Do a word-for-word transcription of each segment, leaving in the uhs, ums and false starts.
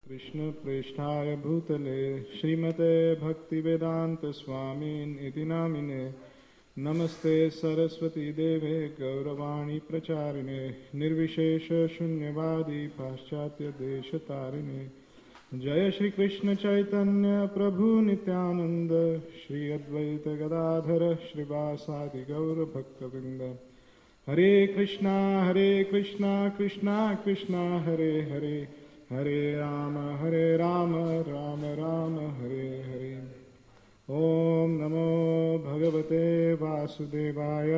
कृष्ण प्रेष्ठाय भूतले श्रीमते भक्तिवेदांत स्वामीन इति नामिने नमस्ते सरस्वती देवे गौरवाणी प्रचारिणे निर्विशेष शून्यवादी पाश्चात्य देशतारिणे जय श्री कृष्ण चैतन्य प्रभु नित्यानंद श्री अद्वैत गदाधर श्रीवासादि गौर भक्तवृंद हरे कृष्णा हरे कृष्णा कृष्णा कृष्णा हरे हरे हरे राम हरे राम राम राम हरे हरे। ओम नमो भगवते वासुदेवाय।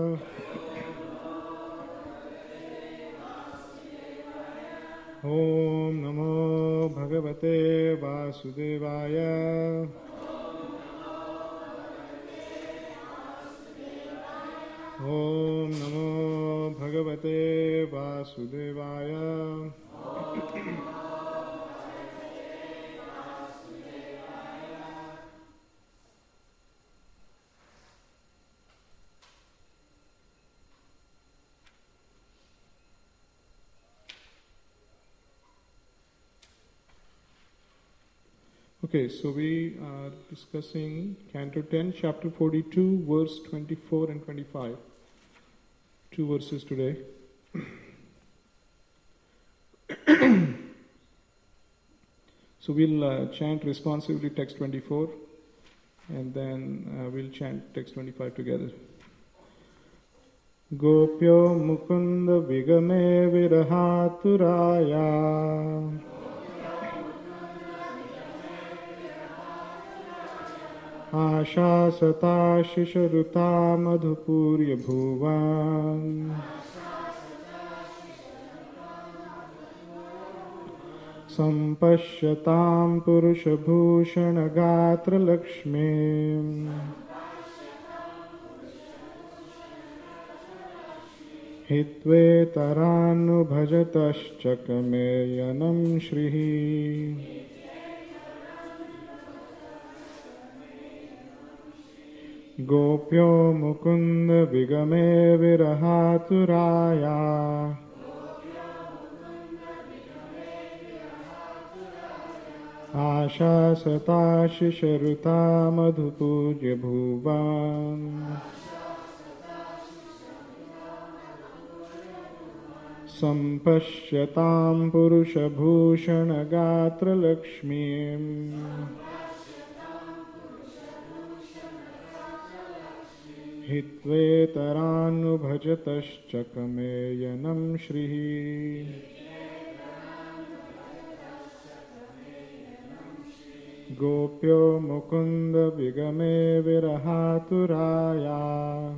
ओम नमो भगवते वासुदेवाय। ओम नमो भगवते वासुदेवाय। Okay, so we are discussing Canto ten, Chapter forty-two, verse twenty-four and twenty-five. Two verses today. So we'll uh, chant responsively text twenty-four and then uh, we'll chant text twenty-five together. Gopyo mukunda vigame virahaturaya Asha sata shisharuta madhupurya bhuvan Sampashyatam purusha bhushana gatra lakshmi Hitve taranu bhajataschakameyyanam shrihi Gopyo mukunda vigame virahaturaya Asha sata shisharuta madhupurya bhuvan Sampashyatam purusha bhushana gatra lakshmim Hitve taranu bhajataschakameyyanam shrihi Gopyo mukunda vigame virahaturaya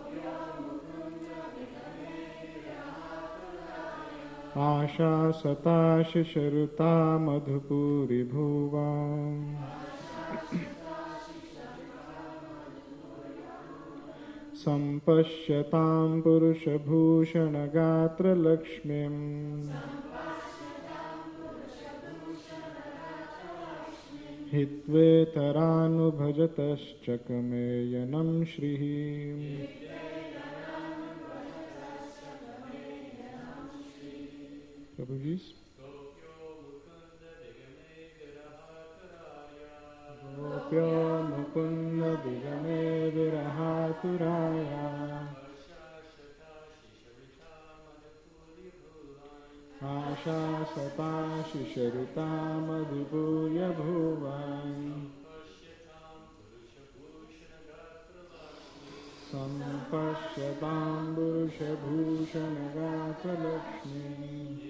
Asha sata shisharuta madhupuri bhuvan Sampashyatam purusha bhushana gatra lakshmim Hitve taranu bhajataschakameyyanam shrihi Prabhuji's Gopyo mukunda vigame virahaturaya Asha sata shisharuta madhupurya bhuvan Sampashyatam purusha bhushana gatra lakshmi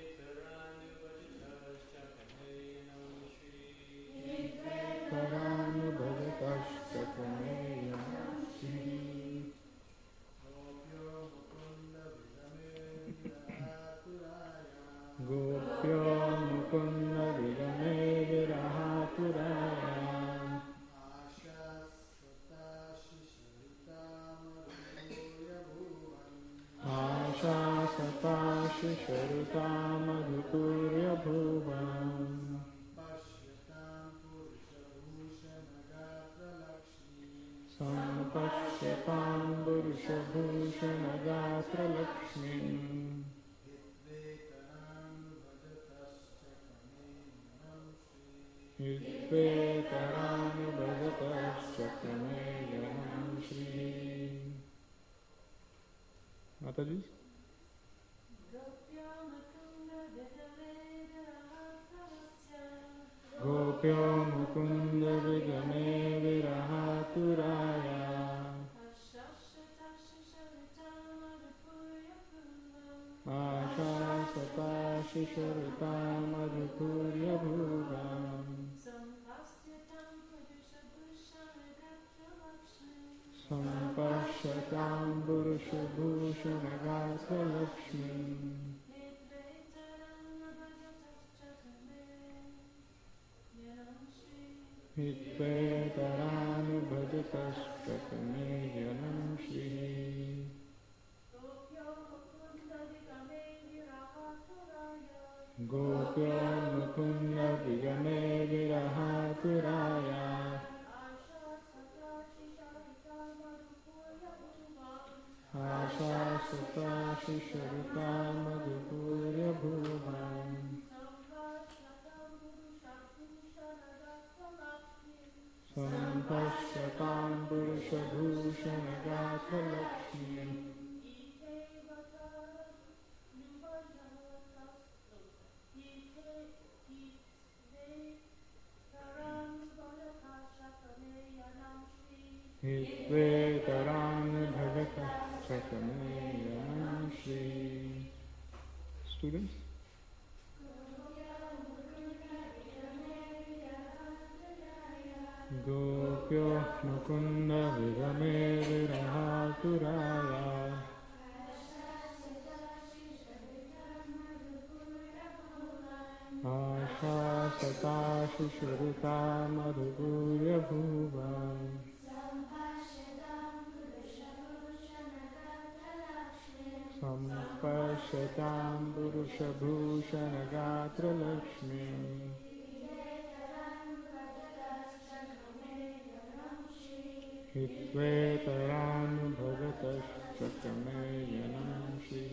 Taranu bhajataschakameyyanam shrihi Gopyo mukunda vigame virahaturaya Asha sata shisharuta madhupurya bhuvan Sampashyatam purusha bhushana gatra lakshmi Hitvetaranu bhagataschakrame yanam shri. Mataji? Gopyo mukunda vigame virahaturaya Asha sata shisharita madhupurya bhuvam Sampashyatam purusha bhushanagasa lakshmi Hitvetaranu bhajatastakame yanam shri. Gopyo mukunda vigame virahaturaya Asha sata shisharita madhupurya bhuvam Sampashyatam purusha bhushanagata lakshmi Hitvetaranu bhagataschakrame yanam shri. Students? Gopyo mukunda vigame virahaturaya Asha sata shisharita madhupurya bhuvam Sampashyatam purusha bhushanagatra lakshmi Hitvetaranu bhagataschakrame yanam shri.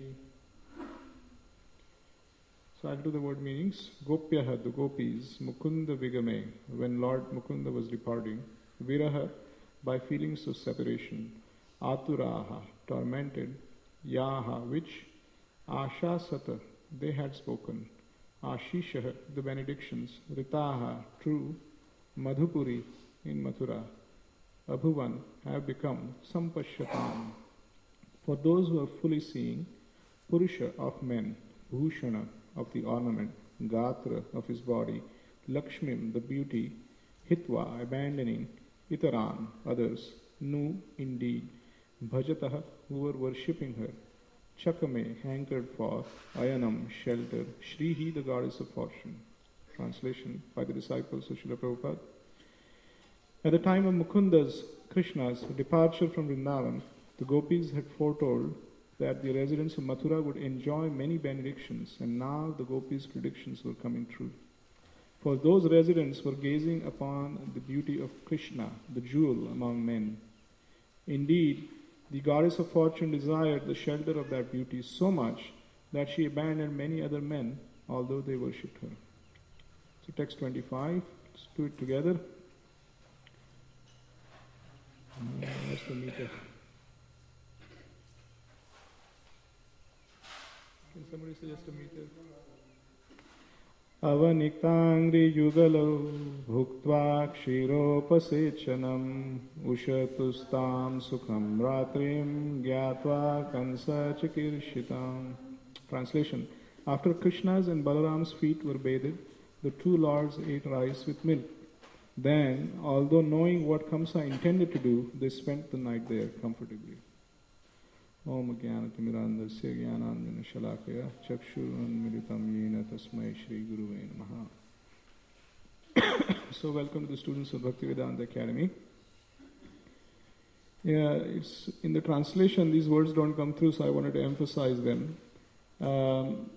So I'll do the word meanings. Gopyaha, the gopis, Mukunda vigame, when Lord Mukunda was departing. Viraha, by feelings of separation. Aturaha, tormented. Yaha, which. Ashasata, they had spoken. Ashishaha, the benedictions. Ritaha, true. Madhupuri, in Mathura. Abhuvan, have become. Sampashyatam, for those who are fully seeing. Purusha, of men. Bhushana, of the ornament. Gatra, of his body. Lakshmim, the beauty. Hitva, abandoning. Itaran, others. Nu, indeed. Bhajataha, who were worshipping her. Chakame, hankered for. Ayanam, shelter. Shrihi, the goddess of fortune. Translation by the disciples of Srila Prabhupada. At the time of Mukunda's, Krishna's departure from Vrindavan, the gopis had foretold that the residents of Mathura would enjoy many benedictions, and now the gopis' predictions were coming true. For those residents were gazing upon the beauty of Krishna, the jewel among men. Indeed, the goddess of fortune desired the shelter of that beauty so much that she abandoned many other men, although they worshipped her. So text twenty-five, let's do it together. Where's the meter? Can somebody suggest a meter? Avaniktaangri yugalo bhuktva kshiropasechanam ushatustam sukham ratrim gyatva kansa chikirshitam. Translation. After Krishna's and Balaram's feet were bathed, the two lords ate rice with milk. Then, although knowing what Kamsa intended to do, they spent the night there comfortably. Om Jnanatimirandasya Jnanandjana Shalakaya Chakshurunmilitam Yena Tasmai Shri Guruve Namaha. So welcome to the students of Bhaktivedanta Academy. Yeah, it's in the translation these words don't come through, so I wanted to emphasize them. Um,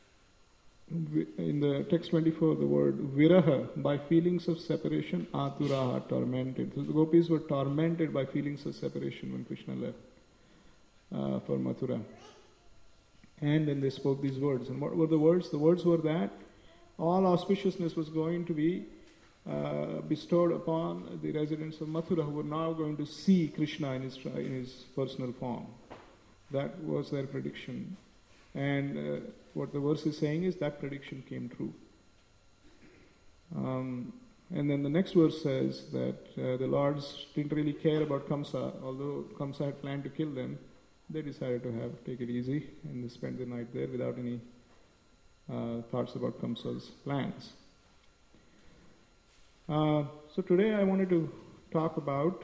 in the text twenty-four, the word viraha, by feelings of separation, aturaha, tormented. So the gopis were tormented by feelings of separation when Krishna left uh, for Mathura. And then they spoke these words. And what were the words? The words were that all auspiciousness was going to be uh, bestowed upon the residents of Mathura, who were now going to see Krishna in his, in his personal form. That was their prediction. And uh, what the verse is saying is that prediction came true. Um, and then the next verse says that uh, the lords didn't really care about Kamsa, although Kamsa had planned to kill them. They decided to have take it easy and they spent the night there without any uh, thoughts about Kamsa's plans. Uh, so today I wanted to talk about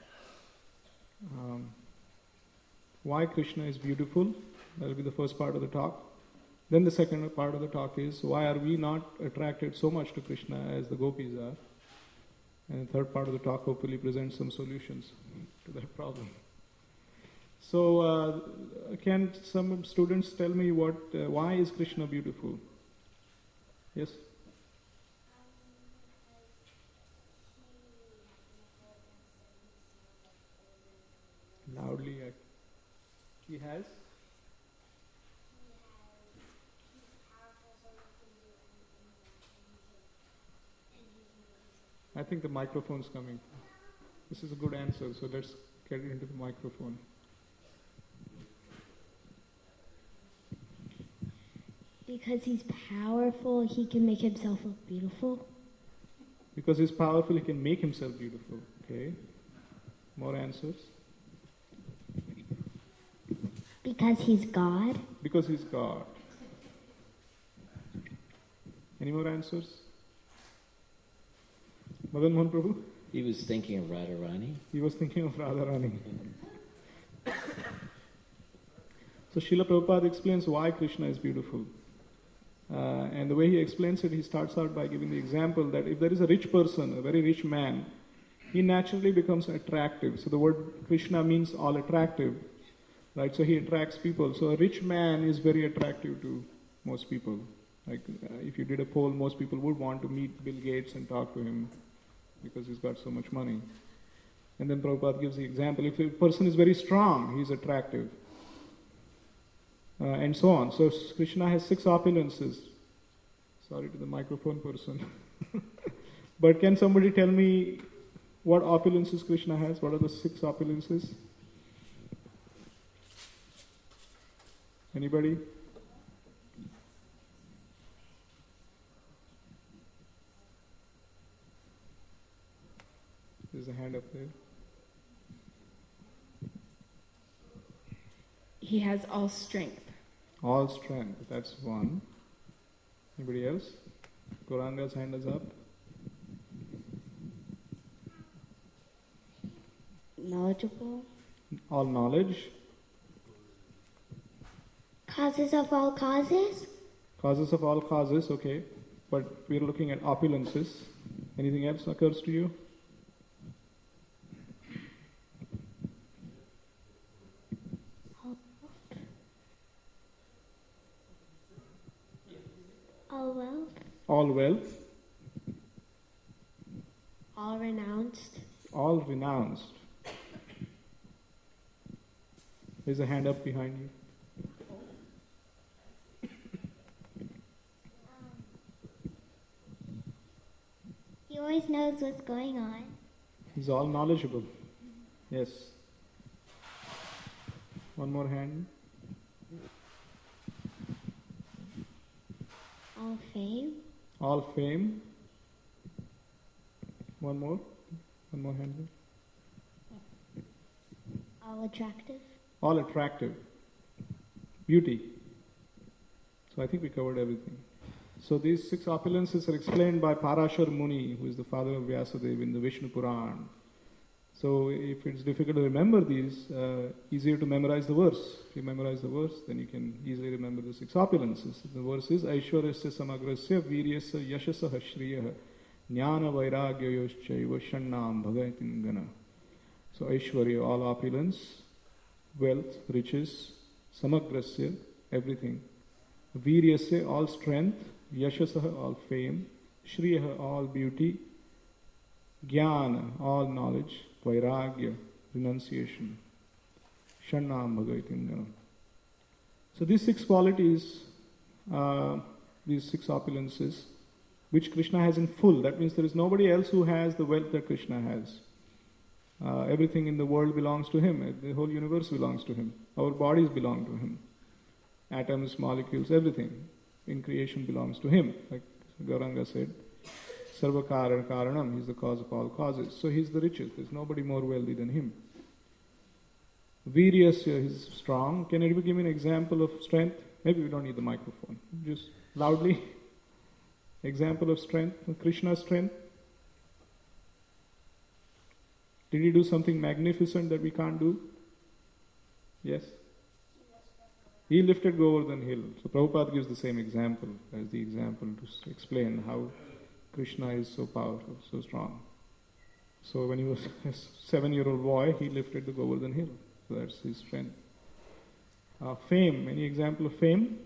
um, why Krishna is beautiful. That will be the first part of the talk. Then the second part of the talk is why are we not attracted so much to Krishna as the gopis are. And the third part of the talk hopefully presents some solutions to that problem. So uh, can some students tell me what? Uh, why is Krishna beautiful? Yes? Loudly. He has? I think the microphone's coming. This is a good answer, so let's get it into the microphone. Because he's powerful, he can make himself look beautiful. Because he's powerful, he can make himself beautiful. Okay. More answers? Because he's God. Because he's God. Any more answers? Madan Mohan Prabhu? He was thinking of Radharani. He was thinking of Radharani. So Srila Prabhupada explains why Krishna is beautiful. Uh, and the way he explains it, he starts out by giving the example that if there is a rich person, a very rich man, he naturally becomes attractive. So the word Krishna means all attractive, right? So he attracts people. So a rich man is very attractive to most people. Like uh, if you did a poll, most people would want to meet Bill Gates and talk to him because he's got so much money. And then Prabhupada gives the example, if a person is very strong, he's attractive. Uh, and so on. So Krishna has six opulences. Sorry to the microphone person. But can somebody tell me what opulences Krishna has? What are the six opulences? Anybody? There's a hand up there. He has all strength. All strength, that's one. Anybody else? Gauranga's hand is up. Knowledgeable. All knowledge. Causes of all causes. Causes of all causes, okay. But we're looking at opulences. Anything else occurs to you? All wealth. All wealth. All renounced. All renounced. There's a hand up behind you. He always knows what's going on. He's all knowledgeable. Yes. One more hand. All fame. All fame. One more. One more hand. All attractive. All attractive. Beauty. So I think we covered everything. So these six opulences are explained by Parashar Muni, who is the father of Vyasadeva in the Vishnu Puran. So if it's difficult to remember these, uh, easier to memorize the verse. If you memorize the verse, then you can easily remember the six opulences. The verse is Aishwaryasya Samagrasya Viryasya Yashasaha Shriyaha Jnana Vairagyayoschaiva Shannam Bhagaitingana. So Aishwarya, all opulence, wealth, riches, Samagrasya, everything. Viryasya, all strength, Yashasaha, all fame, Shriyaha, all beauty, Jnana, all knowledge, Vairagya, renunciation, Shannam Bhagaitingana. So these six qualities, uh, these six opulences, which Krishna has in full. That means there is nobody else who has the wealth that Krishna has. Uh, everything in the world belongs to him. The whole universe belongs to him. Our bodies belong to him. Atoms, molecules, everything in creation belongs to him. Like Gauranga said, Sarva Karana Karanam, he's the cause of all causes. So he's the richest. There's nobody more wealthy than him. Viryasya, he's strong. Can anybody give me an example of strength? Maybe we don't need the microphone. Just loudly. Example of strength, Krishna's strength. Did he do something magnificent that we can't do? Yes? He lifted Govardhan hill. So Prabhupada gives the same example as the example to explain how Krishna is so powerful, so strong. So when he was a seven-year-old boy, he lifted the Govardhan hill. So that's his strength. Uh, fame, any example of fame?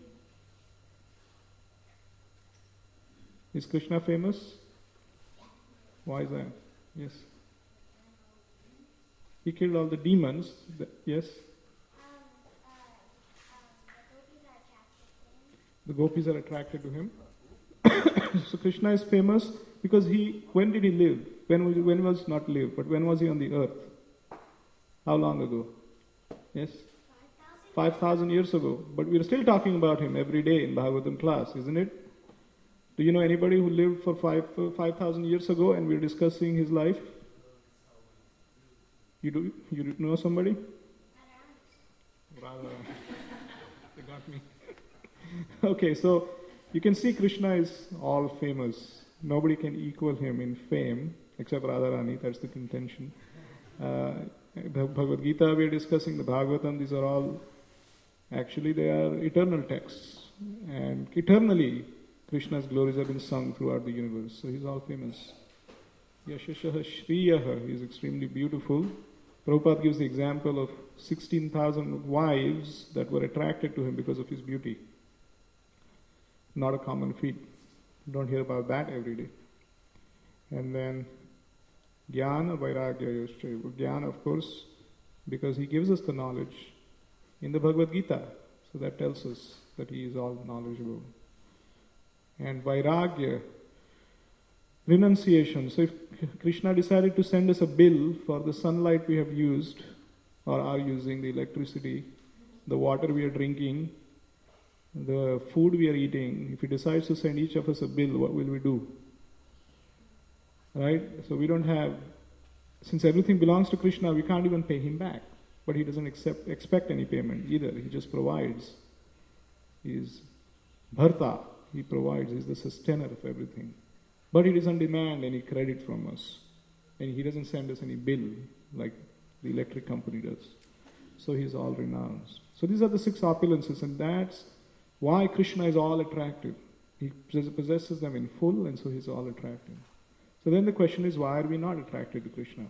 Is Krishna famous? Why is that? Yes. He killed all the demons. The, yes? The gopis are attracted to him. So Krishna is famous because he, when did he live? When was, when was not live, but when was he on the earth? How long ago? Yes? five thousand years ago. But we are still talking about him every day in Bhagavatam class, isn't it? Do you know anybody who lived for five five thousand years ago and we're discussing his life? You do? You know somebody? Radha. They got me. Okay, so you can see Krishna is all famous. Nobody can equal him in fame except Radharani. That's the contention. Uh, the Bhagavad Gita we are discussing, the Bhagavatam, these are all, actually they are eternal texts. And eternally, Krishna's glories have been sung throughout the universe. So he's all famous. Yashashaha Shriyaha, he is extremely beautiful. Prabhupada gives the example of sixteen thousand wives that were attracted to him because of his beauty. Not a common feat. You don't hear about that every day. And then Jnana Vairagya Yoscha. Jnana, of course, because he gives us the knowledge in the Bhagavad Gita. So that tells us that he is all knowledgeable. And Vairagya, renunciation. So if Krishna decided to send us a bill for the sunlight we have used, or are using, the electricity, the water we are drinking, the food we are eating, if he decides to send each of us a bill, what will we do? Right? So we don't have, since everything belongs to Krishna, we can't even pay him back. But he doesn't accept, expect any payment either. He just provides. He is Bharta. He provides. He's the sustainer of everything. But he doesn't demand any credit from us. And he doesn't send us any bill like the electric company does. So he's all renounced. So these are the six opulences, and that's why Krishna is all attractive. He possesses them in full, and so he's all attractive. So then the question is, why are we not attracted to Krishna?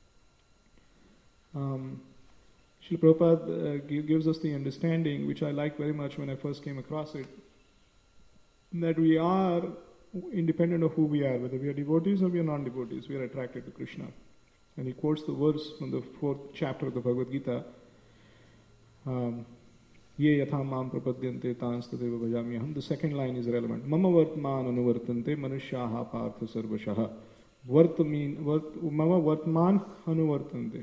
Um, Srila Prabhupada uh, gives us the understanding, which I liked very much when I first came across it, that we are independent of who we are, whether we are devotees or we are non-devotees, we are attracted to Krishna. And he quotes the verse from the fourth chapter of the Bhagavad Gita, um, Ye yatham mam prapadyante tanstateva bhajamyaham. The second line is relevant. Mama vartman anuvartante manushyaha partha sarvashaha. Vart mean, vart, mama vartman anuvartante.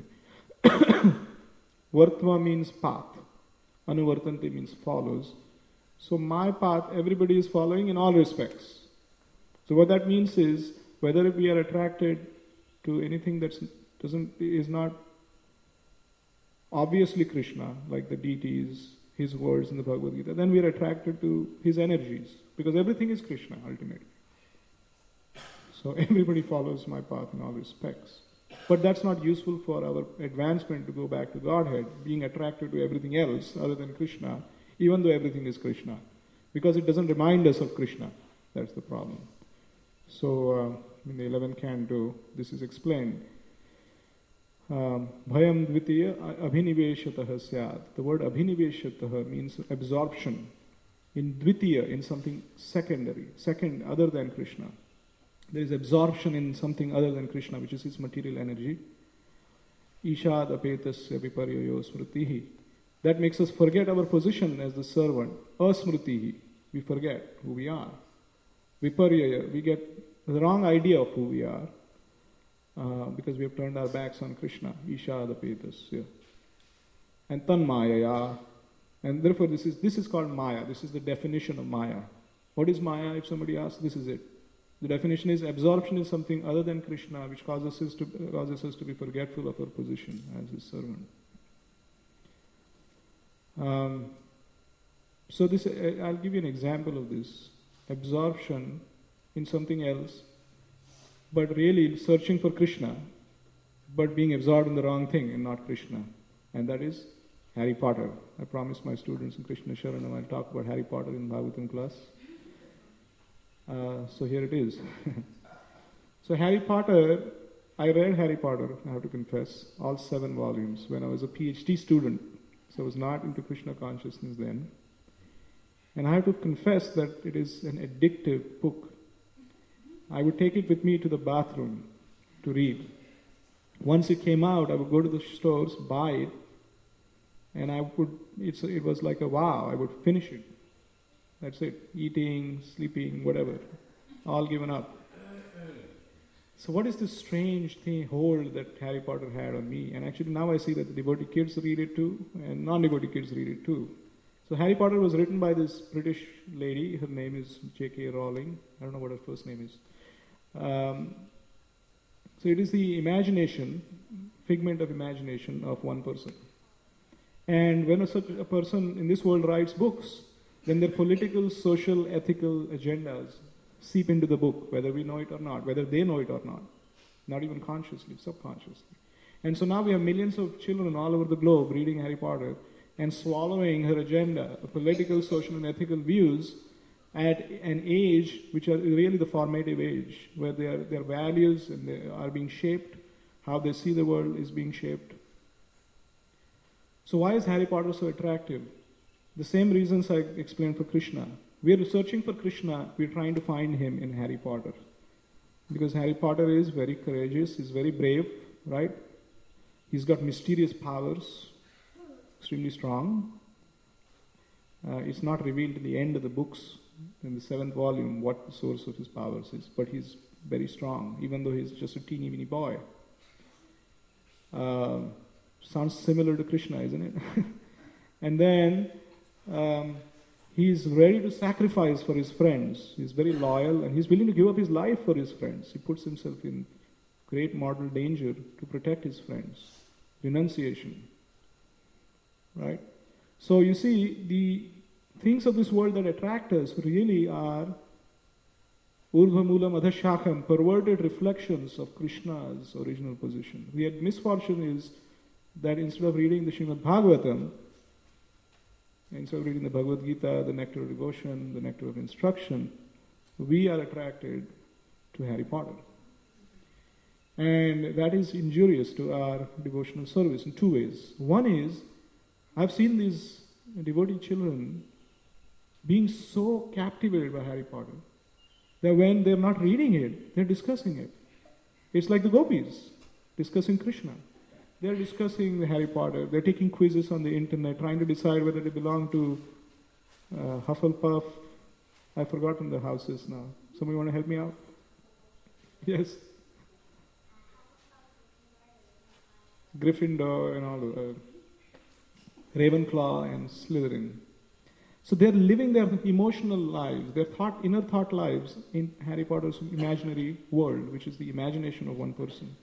Vartma means path. Anuvartante means follows. So my path, everybody is following in all respects. So what that means is, whether we are attracted to anything that doesn't is not obviously Krishna, like the deities, his words in the Bhagavad Gita, then we are attracted to his energies, because everything is Krishna ultimately. So everybody follows my path in all respects. But that's not useful for our advancement to go back to Godhead, being attracted to everything else other than Krishna, even though everything is Krishna, because it doesn't remind us of Krishna. That's the problem. So uh, in the eleventh canto, this is explained. Um, Bhayam dvitiya abhiniveshatah syat. The word abhiniveshatah means absorption. In dvitiya, in something secondary, second other than Krishna. There is absorption in something other than Krishna, which is his material energy. Ishad apetasya viparyayo smritihi. That makes us forget our position as the servant. Asmritihi. We forget who we are. Viparyaya, we get the wrong idea of who we are uh, because we have turned our backs on Krishna, Ishadapetasya. And Tanmayaya. And therefore this is this is called Maya. This is the definition of Maya. What is Maya? If somebody asks, this is it. The definition is absorption is something other than Krishna, which causes us to causes us to be forgetful of our position as His servant. Um, so this, I'll give you an example of this. Absorption in something else, but really searching for Krishna, but being absorbed in the wrong thing and not Krishna. And that is Harry Potter. I promised my students in Krishna Sharanam I'll talk about Harry Potter in Bhagavatam class. Uh, so here it is. So Harry Potter, I read Harry Potter, I have to confess, all seven volumes when I was a PhD student. So I was not into Krishna consciousness then. And I have to confess that it is an addictive book. I would take it with me to the bathroom to read. Once it came out, I would go to the stores, buy it, and I would, it's, it was like a wow, I would finish it. That's it. Eating, sleeping, whatever. All given up. So what is this strange thing, hold that Harry Potter had on me? And actually now I see that the devotee kids read it too, and non-devotee kids read it too. So Harry Potter was written by this British lady. Her name is J K Rowling. I don't know what her first name is. Um, so it is the imagination, figment of imagination of one person. And when a, such a person in this world writes books, then their political, social, ethical agendas seep into the book, whether we know it or not, whether they know it or not, not even consciously, subconsciously. And so now we have millions of children all over the globe reading Harry Potter and swallowing her agenda, political, social, and ethical views at an age which are really the formative age, where their, their values and they are being shaped, how they see the world is being shaped. So why is Harry Potter so attractive? The same reasons I explained for Krishna. We are searching for Krishna, we are trying to find him in Harry Potter. Because Harry Potter is very courageous, he's very brave, right? He's got mysterious powers, extremely strong. Uh, it's not revealed in the end of the books, in the seventh volume, what the source of his powers is. But he's very strong, even though he's just a teeny weeny boy. Uh, sounds similar to Krishna, isn't it? And then um, he's ready to sacrifice for his friends. He's very loyal and he's willing to give up his life for his friends. He puts himself in great mortal danger to protect his friends. Renunciation. Right? So you see, the things of this world that attract us really are Urdhvamulam Adhashakam, perverted reflections of Krishna's original position. The misfortune is that instead of reading the Srimad Bhagavatam, instead of reading the Bhagavad Gita, the nectar of devotion, the nectar of instruction, we are attracted to Harry Potter. And that is injurious to our devotional service in two ways. One is, I've seen these devotee children being so captivated by Harry Potter that when they're not reading it, they're discussing it. It's like the gopis discussing Krishna. They're discussing the Harry Potter. They're taking quizzes on the internet, trying to decide whether they belong to uh, Hufflepuff. I've forgotten the houses now. Somebody want to help me out? Yes. Gryffindor and all, uh, Ravenclaw and Slytherin. So they're living their emotional lives, their thought, inner thought lives in Harry Potter's imaginary world, which is the imagination of one person.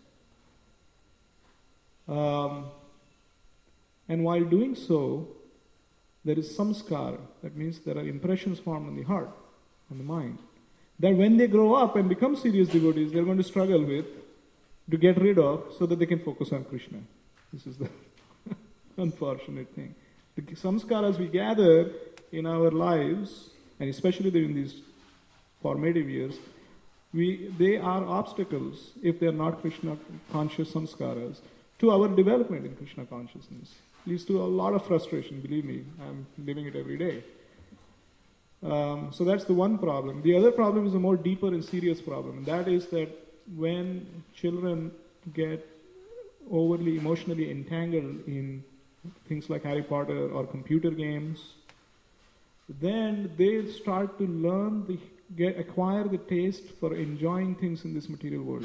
Um, and while doing so, there is samskara. That means there are impressions formed on the heart, on the mind, that when they grow up and become serious devotees, they're going to struggle with, to get rid of, so that they can focus on Krishna. This is the unfortunate thing. The samskaras we gather in our lives, and especially during these formative years, we, they are obstacles, if they are not Krishna conscious samskaras, to our development in Krishna consciousness. Leads to a lot of frustration, believe me. I'm living it every day. Um, so that's the one problem. The other problem is a more deeper and serious problem, and that is that when children get overly emotionally entangled in things like Harry Potter or computer games, then they start to learn the get acquire the taste for enjoying things in this material world,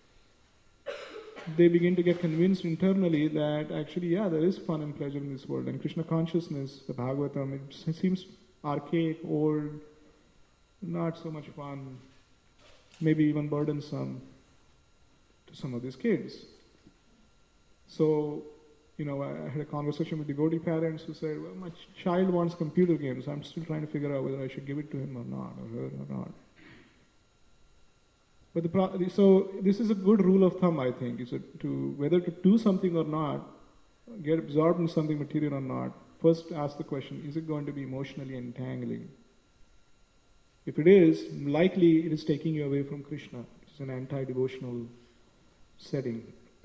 they begin to get convinced internally that actually, yeah, there is fun and pleasure in this world. And Krishna consciousness, the Bhagavatam, it seems archaic, old, not so much fun, maybe even burdensome to some of these kids. So, you know, I had a conversation with devotee parents who said, well, my child wants computer games. I'm still trying to figure out whether I should give it to him or not, or her or not. But the pro- so this is a good rule of thumb, I think, is to whether to do something or not, get absorbed in something material or not. First, ask the question: is it going to be emotionally entangling? If it is, likely it is taking you away from Krishna. It's an anti-devotional setting.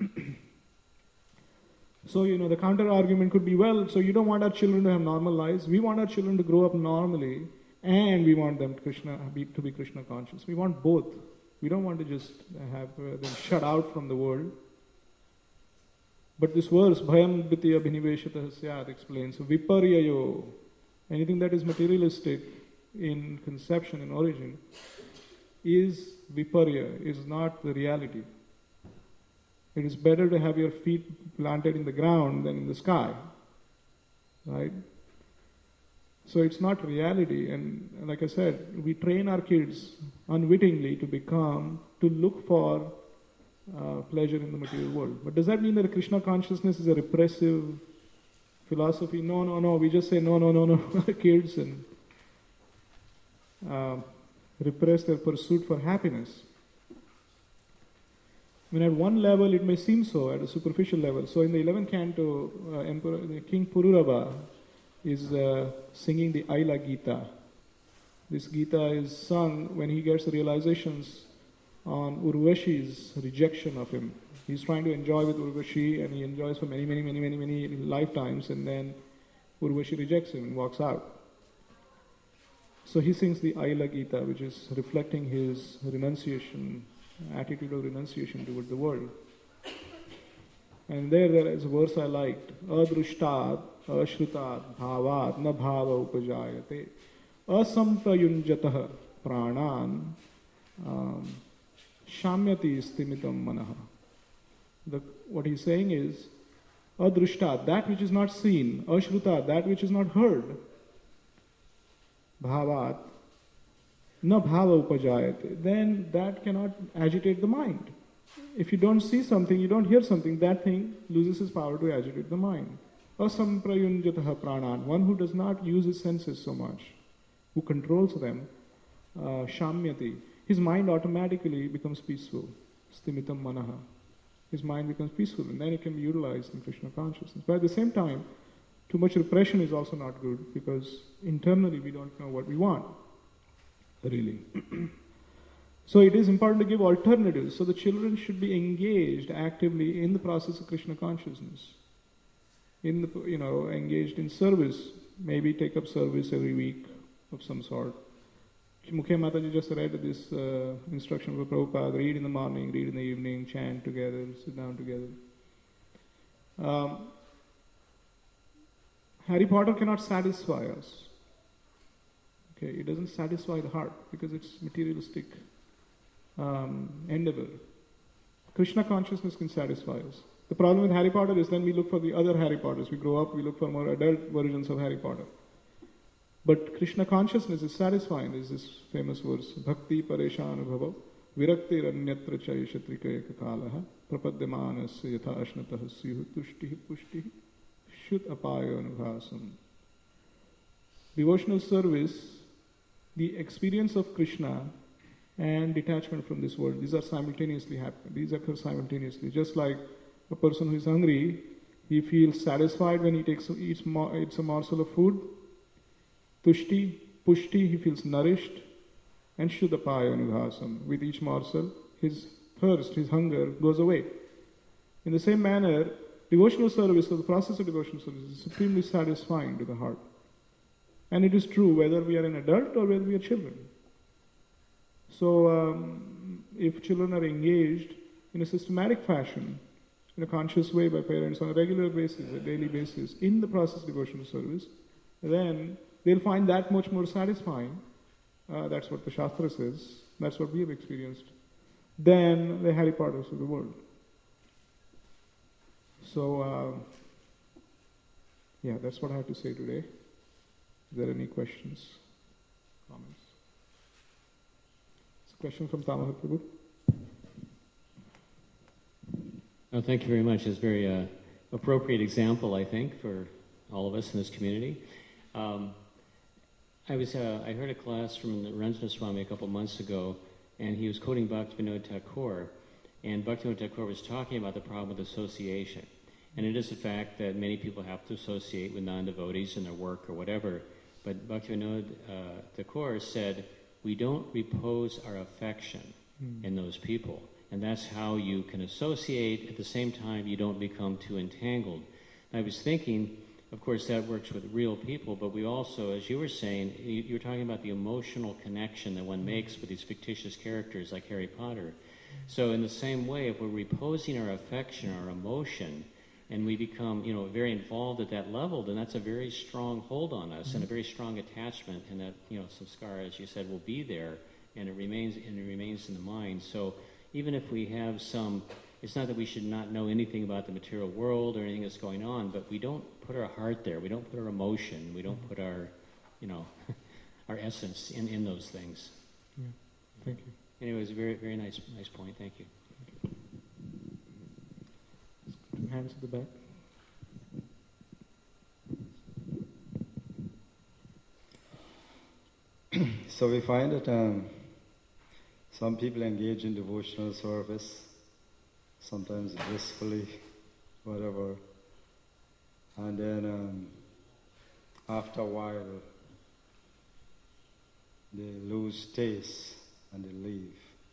So, you know, the counter argument could be, well, so you don't want our children to have normal lives. We want our children to grow up normally, and we want them to, Krishna, be, to be Krishna conscious. We want both. We don't want to just have uh, them shut out from the world. But this verse, Bhayam Dvitiya Bhiniveshatah Syat, explains, Viparyayo, anything that is materialistic in conception and origin, is Viparya, is not the reality. It is better to have your feet planted in the ground than in the sky. Right? So it's not reality, and like I said, we train our kids unwittingly to become, to look for uh, pleasure in the material world. But does that mean that Krishna consciousness is a repressive philosophy? No, no, no. We just say no, no, no, no. Kids and uh, repress their pursuit for happiness. I mean, at one level it may seem so, at a superficial level. So in the eleventh canto, uh, Emperor King Pururava is uh, singing the Aila Gita. This Gita is sung when he gets realizations on Urvashi's rejection of him. He's trying to enjoy with Urvashi, and he enjoys for many, many, many, many, many lifetimes, and then Urvashi rejects him and walks out. So he sings the Aila Gita, which is reflecting his renunciation, attitude of renunciation toward the world. And there, there is a verse I liked. Adrushtat, ashrutat, bhavat, na bhava upajayate, asamprayunjatah pranan, um, shamyati stimitam manaha. The, what he's saying is, adrushtat, that which is not seen, ashrutat, that which is not heard, bhavat, na bhava upajayate, then that cannot agitate the mind. If you don't see something, you don't hear something, that thing loses its power to agitate the mind. Asamprayunjataha pranan, one who does not use his senses so much, who controls them, uh, shamyati, his mind automatically becomes peaceful. Stimitam manaha. His mind becomes peaceful, and then it can be utilized in Krishna consciousness. But at the same time, too much repression is also not good, because internally we don't know what we want, really. So it is important to give alternatives. So the children should be engaged actively in the process of Krishna consciousness. In the, you know, engaged in service. Maybe take up service every week of some sort. Mukhya Mataji just read this uh, instruction of Prabhupada: read in the morning, read in the evening, chant together, sit down together. Um, Harry Potter cannot satisfy us. Okay, it doesn't satisfy the heart because it's materialistic um, endeavor. Krishna consciousness can satisfy us. The problem with Harry Potter is then we look for the other Harry Potters. We grow up, we look for more adult versions of Harry Potter. But Krishna consciousness is satisfying. There's this famous verse, Bhakti Pareshanubhava Virakti Ranyatra Chaishatrika Ekakalaha Prapadyamanasya Yatha Ashnataha Syuhu Tushtihi Pushtihi Shut Apaya Anubhasam. Devotional service, the experience of Krishna and detachment from this world, these are simultaneously happening. These occur simultaneously. Just like a person who is hungry, he feels satisfied when he takes eats, eats a morsel of food. Tushti, pushti, he feels nourished. And shuddhapaya anubhasam. With each morsel, his thirst, his hunger goes away. In the same manner, devotional service, or the process of devotional service, is supremely satisfying to the heart. And it is true whether we are an adult or whether we are children. So, um, if children are engaged in a systematic fashion, in a conscious way by parents on a regular basis, a daily basis, in the process of devotional service, then they'll find that much more satisfying uh, that's what the Shastra says, that's what we have experienced, than the Harry Potters of the world. So, uh, yeah, that's what I have to say today. Is there any questions, comments? It's a question from Tamahar Prabhu. Oh, thank you very much. It's a very uh, appropriate example, I think, for all of us in this community. Um, I was uh, I heard a class from Ranjana Swami a couple months ago, and he was quoting Bhaktivinoda Thakur, and Bhaktivinoda Thakur was talking about the problem with association. And it is a fact that many people have to associate with non-devotees in their work or whatever, but Bhaktivinoda uh, Thakur said, we don't repose our affection mm. in those people. And that's how you can associate. At the same time, you don't become too entangled. I was thinking, of course, that works with real people, but we also, as you were saying, you, you were talking about the emotional connection that one makes with these fictitious characters like Harry Potter. So in the same way, if we're reposing our affection, our emotion, and we become, you know, very involved at that level, then that's a very strong hold on us mm-hmm. and a very strong attachment, and that, you know, samskara, as you said, will be there, and it remains, and it remains in the mind. So even if we have some, it's not that we should not know anything about the material world or anything that's going on, but we don't put our heart there, we don't put our emotion, we don't put our, you know, our essence in, in those things. Yeah. Thank you. Anyway, it was a very, very nice, nice point. Thank you. Two hands at the back. So we find that um, some people engage in devotional service, sometimes blissfully, whatever, and then um, after a while they lose taste and they leave.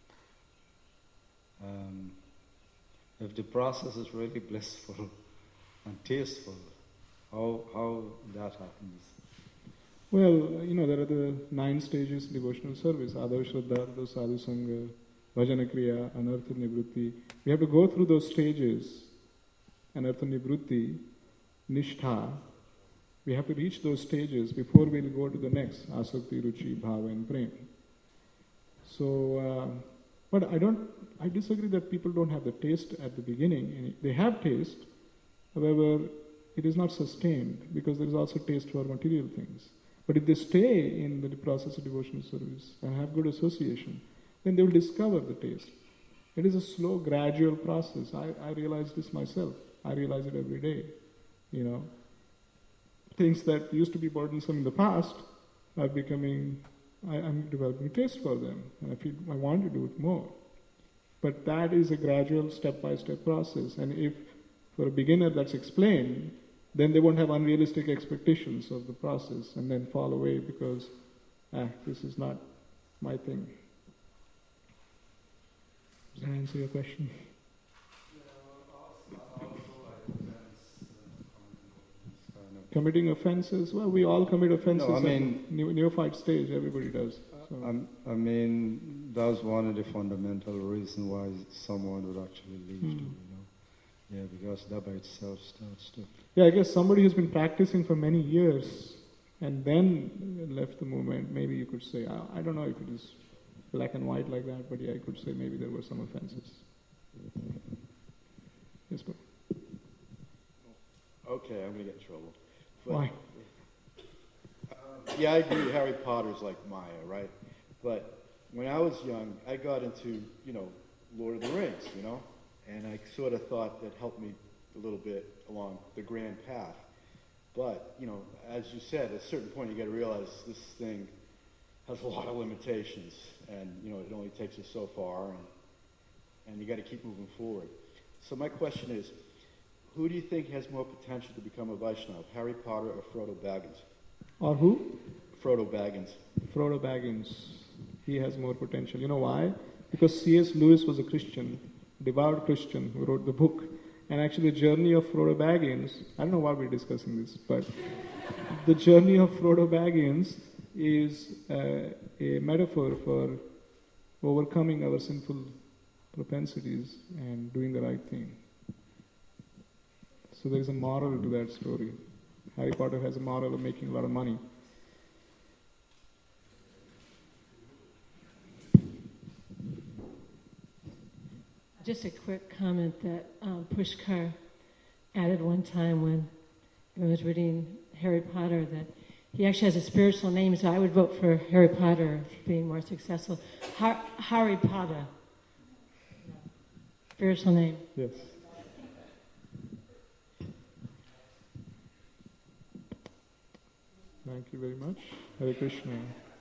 Um, if the process is really blissful and tasteful, how how that happens? Well, you know, there are the nine stages of devotional service: Adava Shraddha, Ardha Sadhu Sangha, Bhajana Kriya, Anartha Nivrutti. We have to go through those stages, Anartha Nivrutti, Nishtha. We have to reach those stages before we'll go to the next, Asakti, Ruchi, Bhava and Prem. So, uh, but I don't, I disagree that people don't have the taste at the beginning. They have taste, however, it is not sustained because there is also taste for material things. But if they stay in the process of devotional service and have good association, then they will discover the taste. It is a slow, gradual process. I, I realize this myself. I realize it every day. You know, things that used to be burdensome in the past are becoming, I, I'm developing a taste for them. And I feel I want to do it more. But that is a gradual, step-by-step process. And if for a beginner that's explained, then they won't have unrealistic expectations of the process and then fall away because, ah, this is not my thing. Does that answer your question? Committing offenses? Well, we all commit offenses no, I mean, at the neophyte stage. Everybody does. So. I, I mean, that's one of the fundamental reasons why someone would actually leave, hmm. too, you know. Yeah, because that by itself starts to... Yeah, I guess somebody who's been practicing for many years and then left the movement, maybe you could say, I, I don't know if it is black and white like that, but yeah, I could say maybe there were some offenses. Yes, but... Okay, I'm going to get in trouble. But, Why? Um, yeah, I agree. Harry Potter's like Maya, right? But when I was young, I got into, you know, Lord of the Rings, you know? And I sort of thought that helped me a little bit along the grand path. But, you know, as you said, at a certain point you got to realize this thing has a lot of limitations. And, you know, it only takes us so far. And, and you got to keep moving forward. So my question is, who do you think has more potential to become a Vaishnava, Harry Potter or Frodo Baggins? Or who? Frodo Baggins. Frodo Baggins. He has more potential. You know why? Because C S Lewis was a Christian, devout Christian who wrote the book. And actually the journey of Frodo Baggins, I don't know why we're discussing this, but the journey of Frodo Baggins is uh, a metaphor for overcoming our sinful propensities and doing the right thing. So there is a moral to that story. Harry Potter has a moral of making a lot of money. Just a quick comment that um, Pushkar added one time when I was reading Harry Potter that he actually has a spiritual name, so I would vote for Harry Potter being more successful. Har- Harry Potter. Spiritual name. Yes. Thank you very much. Hare Krishna.